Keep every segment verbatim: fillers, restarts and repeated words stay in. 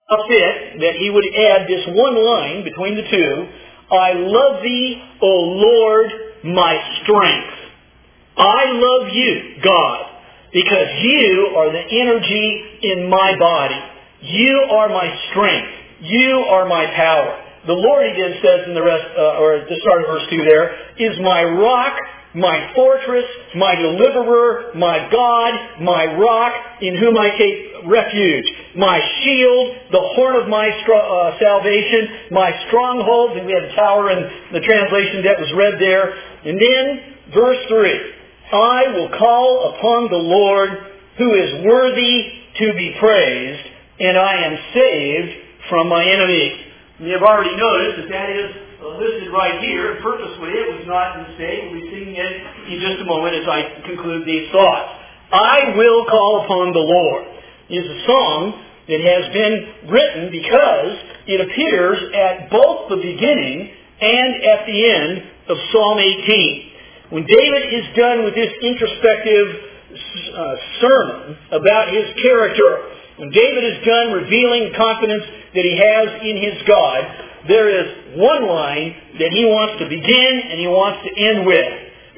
fit that he would add this one line between the two, I love thee, O Lord, my strength. I love you, God, because you are the energy in my body. You are my strength. You are my power. The Lord, he then says in the rest, uh, or at the start of verse two there, is my rock, my fortress, my deliverer, my God, my rock, in whom I take refuge, my shield, the horn of my uh, salvation, my stronghold. And we had a tower in the translation that was read there. And then, verse three, I will call upon the Lord who is worthy to be praised, and I am saved from my enemies. And you've already noticed that that is listed right here. Purposely, it was not a mistake. We'll be seeing it in just a moment as I conclude these thoughts. I will call upon the Lord is a song that has been written because it appears at both the beginning and at the end of Psalm eighteen. When David is done with this introspective uh, sermon about his character, when David is done revealing confidence that he has in his God, there is one line that he wants to begin and he wants to end with.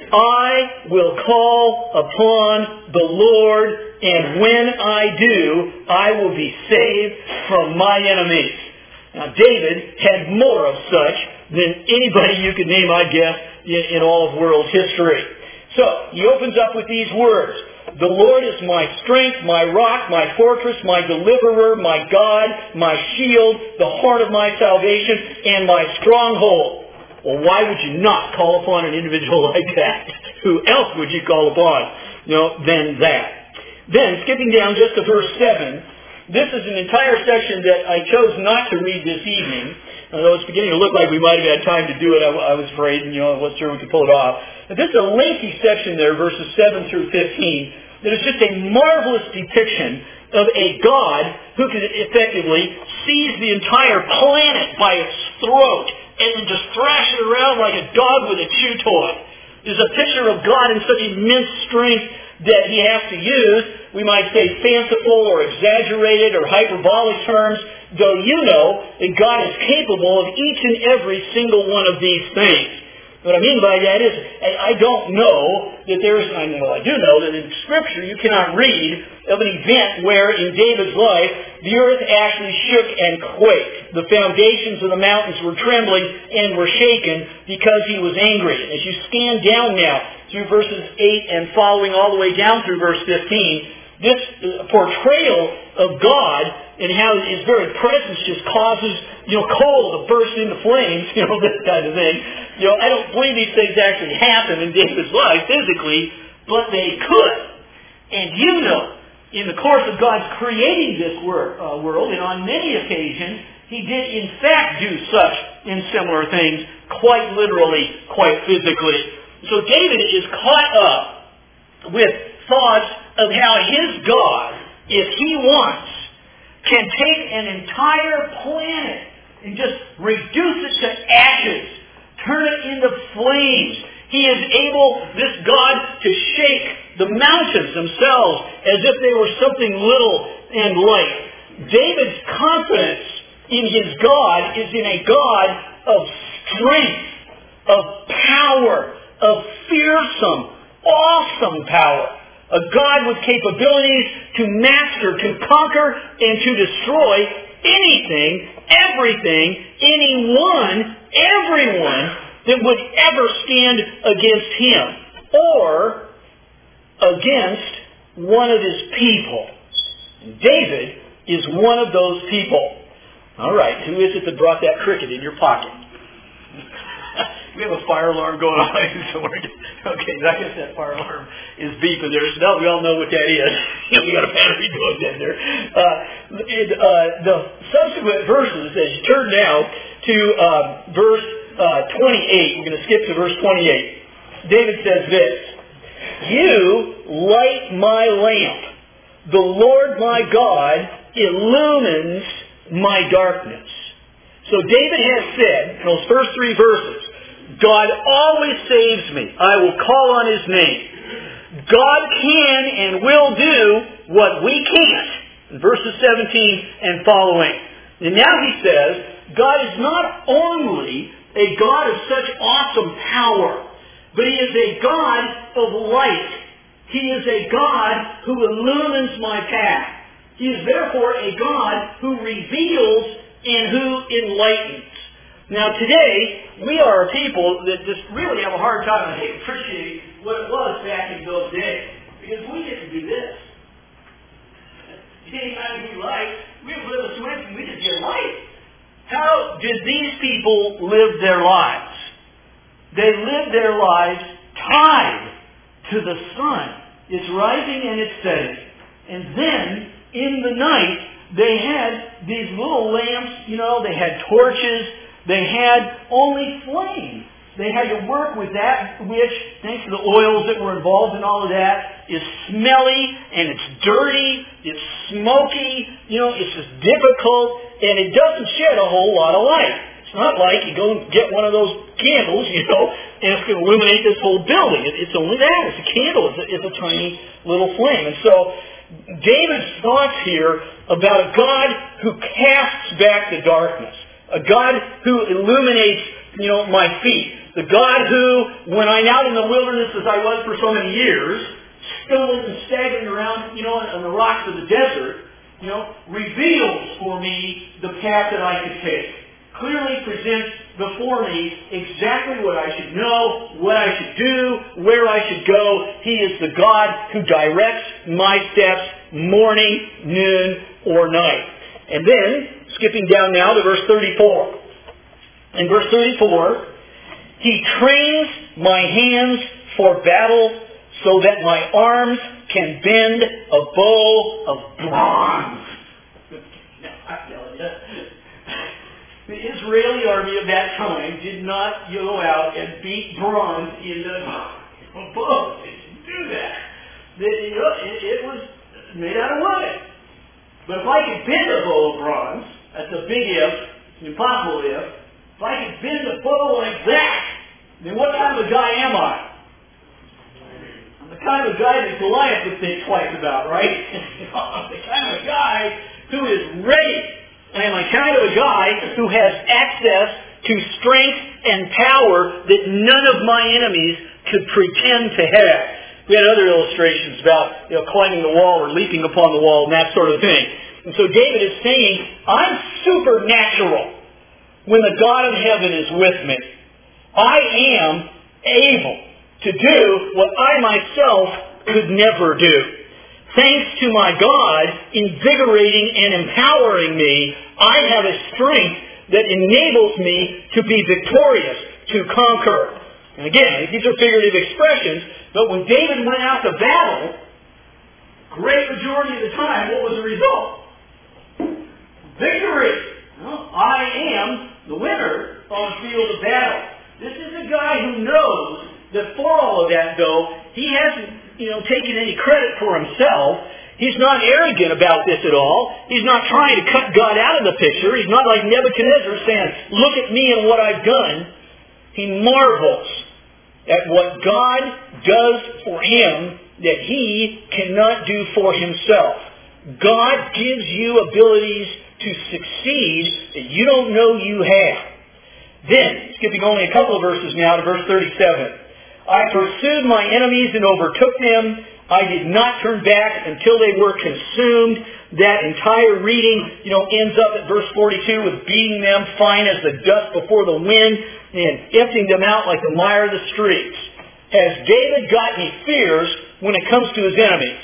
I will call upon the Lord, and when I do, I will be saved from my enemies. Now, David had more of such than anybody you could name, I guess, in, in all of world history. So, he opens up with these words. The Lord is my strength, my rock, my fortress, my deliverer, my God, my shield, the horn of my salvation, and my stronghold. Well, why would you not call upon an individual like that? Who else would you call upon, you know, than that? Then, skipping down just to verse seven, this is an entire section that I chose not to read this evening, although it's beginning to look like we might have had time to do it. I, I was afraid, and you know, I wasn't sure we could pull it off. But this is a lengthy section there, verses seven through fifteen, that is just a marvelous depiction of a God who can effectively seize the entire planet by its throat and just thrash it around like a dog with a chew toy. There's a picture of God in such immense strength that he has to use, we might say, fanciful or exaggerated or hyperbolic terms, though you know that God is capable of each and every single one of these things. What I mean by that is, I don't know that there's, I know I do know that in Scripture you cannot read of an event where in David's life the earth actually shook and quaked. The foundations of the mountains were trembling and were shaken because he was angry. As you scan down now through verses eight and following all the way down through verse fifteen, this portrayal of God and how his very presence just causes, you know, coal to burst into flames, you know, this kind of thing. You know, I don't believe these things actually happen in David's life physically, but they could. And you know, in the course of God's creating this wor- uh, world, and on many occasions, he did in fact do such and similar things, quite literally, quite physically. So David is caught up with thoughts of how his God, if he wants, can take an entire planet and just reduce it to ashes, turn it into flames. He is able, this God, to shake the mountains themselves as if they were something little and light. David's confidence in his God is in a God of strength, of power, of fearsome, awesome power. A God with capabilities to master, to conquer, and to destroy anything, everything, anyone, everyone that would ever stand against him or against one of his people. And David is one of those people. All right, who is it that brought that cricket in your pocket? We have a fire alarm going on somewhere. Okay, I guess that fire alarm is beeping there. So now we all know what that is. We got a battery going in there. Uh, it, uh, the subsequent verses, as you turn now to uh, verse uh, twenty-eight, we're going to skip to verse twenty-eight. David says this, you light my lamp. The Lord my God illumines my darkness. So David has said, in those first three verses, God always saves me. I will call on his name. God can and will do what we can't. In verses seventeen and following. And now he says, God is not only a God of such awesome power, but He is a God of light. He is a God who illumines my path. He is therefore a God who reveals and who enlightens. Now today, we are a people that just really have a hard time appreciating what it was back in those days. Because we didn't do this. Anytime we like, we would live a switch and we just get light. How did these people live their lives? They lived their lives tied to the sun. It's rising and it's setting. And then, in the night, they had these little lamps, you know, they had torches, they had only flame. They had to work with that, which, thanks to the oils that were involved in all of that, is smelly, and it's dirty, it's smoky, you know, it's just difficult, and it doesn't shed a whole lot of light. It's not like you go and get one of those candles, you know, and it's going to illuminate this whole building. It's only that. It's a candle. It's a, it's a tiny little flame. And so, David's thoughts here about a God who casts back the darkness, a God who illuminates, you know, my feet, the God who, when I'm out in the wilderness as I was for so many years, stumbling and staggering around, you know, on the rocks of the desert, you know, reveals for me the path that I could take. Clearly presents before me exactly what I should know, what I should do, where I should go. He is the God who directs my steps morning, noon, or night. And then, skipping down now to verse thirty-four. In verse thirty-four, He trains my hands for battle so that my arms can bend a bow of bronze. Now, I tell you, the Israeli army of that time did not go out and beat bronze into a bow. They didn't do that. They, you know, it, it was made out of wood. But if I could bend a bow of bronze, that's a big if, an impossible if, if I could bend a bow like that, then what kind of a guy am I? I'm the kind of a guy that Goliath would think twice about, right? I'm the kind of a guy who is ready. I am a kind of a guy who has access to strength and power that none of my enemies could pretend to have. We had other illustrations about, you know, climbing the wall or leaping upon the wall and that sort of thing. And so David is saying, I'm supernatural when the God of heaven is with me. I am able to do what I myself could never do. Thanks to my God invigorating and empowering me, I have a strength that enables me to be victorious, to conquer. And again, these are figurative expressions, but when David went out to battle, great majority of the time, what was the result? Victory. Well, I am the winner on the field of battle. This is a guy who knows that for all of that, though, he hasn't, you know, taken any credit for himself. He's not arrogant about this at all. He's not trying to cut God out of the picture. He's not like Nebuchadnezzar saying, look at me and what I've done. He marvels at what God does for him that he cannot do for himself. God gives you abilities to succeed that you don't know you have. Then, skipping only a couple of verses now to verse thirty-seven. I pursued my enemies and overtook them. I did not turn back until they were consumed. That entire reading, you know, ends up at verse forty-two with beating them fine as the dust before the wind and emptying them out like the mire of the streets. Has David got any fears when it comes to his enemies?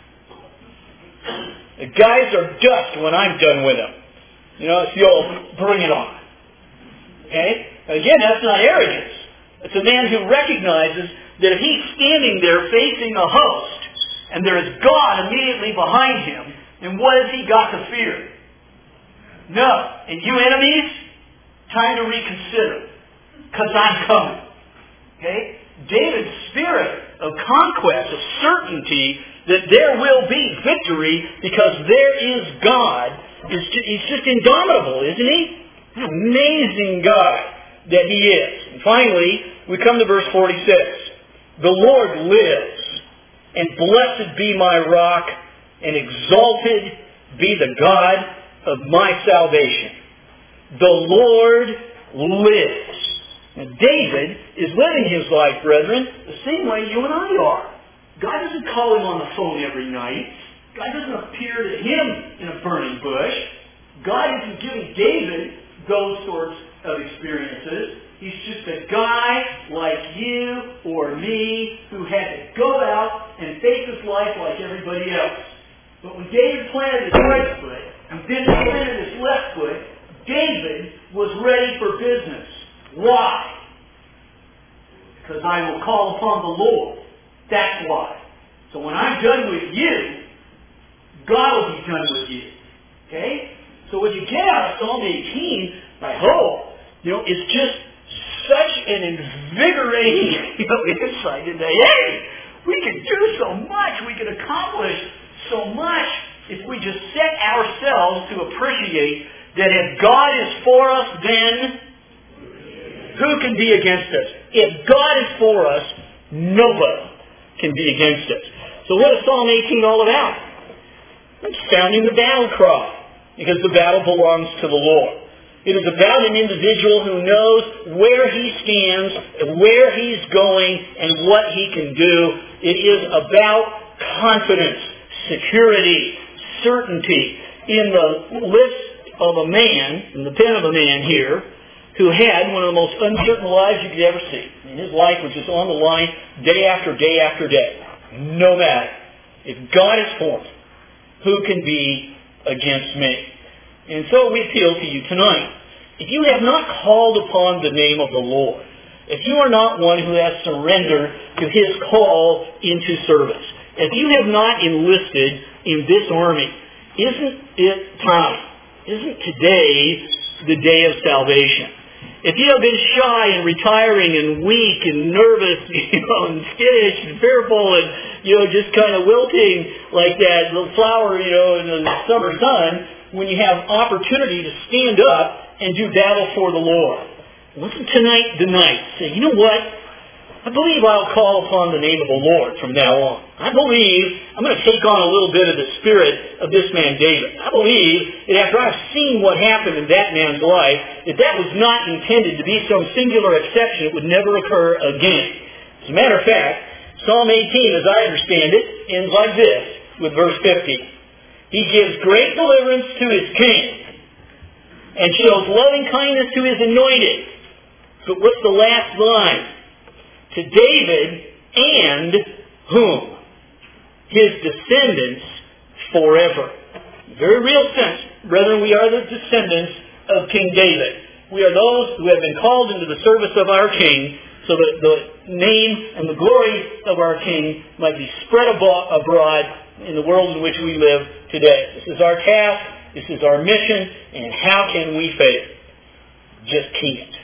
The guys are dust when I'm done with them. You know, it's the old bring it on. Okay? Again, that's not arrogance. It's a man who recognizes that if he's standing there facing a host and there is God immediately behind him, then what has he got to fear? No. And you enemies, time to reconsider. Because I'm coming. Okay? David's spirit of conquest, of certainty that there will be victory because there is God, is just, he's just indomitable, isn't he? An amazing God that he is. And finally, we come to verse forty-six. The Lord lives, and blessed be my rock, and exalted be the God of my salvation. The Lord lives. Now, David is living his life, brethren, the same way you and I are. God doesn't call him on the phone every night. God doesn't appear to him in a burning bush. God isn't giving David those sorts of experiences. He's just a guy like you or me who had to go out and face his life like everybody else. But when David planted his right foot and then planted his left foot, David was ready for business. Why? Because I will call upon the Lord. That's why. So when I'm done with you, God will be done with you. Okay? So what you get out of Psalm eighteen, I hope, you know, is just such an invigorating, you know, insight into, hey, we can do so much, we can accomplish so much if we just set ourselves to appreciate that if God is for us, then who can be against us? If God is for us, nobody can be against us. So what is Psalm eighteen all about? It's sounding the battle cry, because the battle belongs to the Lord. It is about an individual who knows where he stands, where he's going, and what he can do. It is about confidence, security, certainty in the list of a man, in the pen of a man here, who had one of the most uncertain lives you could ever see. I mean, his life was just on the line day after day after day. No matter. If God is for me, who can be against me? And so we appeal to you tonight. If you have not called upon the name of the Lord, if you are not one who has surrendered to His call into service, if you have not enlisted in this army, isn't it time? Isn't today the day of salvation? If you have been shy and retiring and weak and nervous, you know, and skittish and fearful and, you know, just kind of wilting like that little flower, you know, in the summer sun, when you have opportunity to stand up and do battle for the Lord. Wasn't tonight the night? Say, you know what? I believe I'll call upon the name of the Lord from now on. I believe I'm going to take on a little bit of the spirit of this man David. I believe that after I've seen what happened in that man's life, that that was not intended to be some singular exception. It would never occur again. As a matter of fact, Psalm eighteen, as I understand it, ends like this with verse fifty. He gives great deliverance to His king and shows loving kindness to His anointed. But what's the last line? To David and whom? His descendants forever. Very real sense. Brethren, we are the descendants of King David. We are those who have been called into the service of our King so that the name and the glory of our King might be spread abroad in the world in which we live today. This is our task. This is our mission. And how can we fail? Just can't.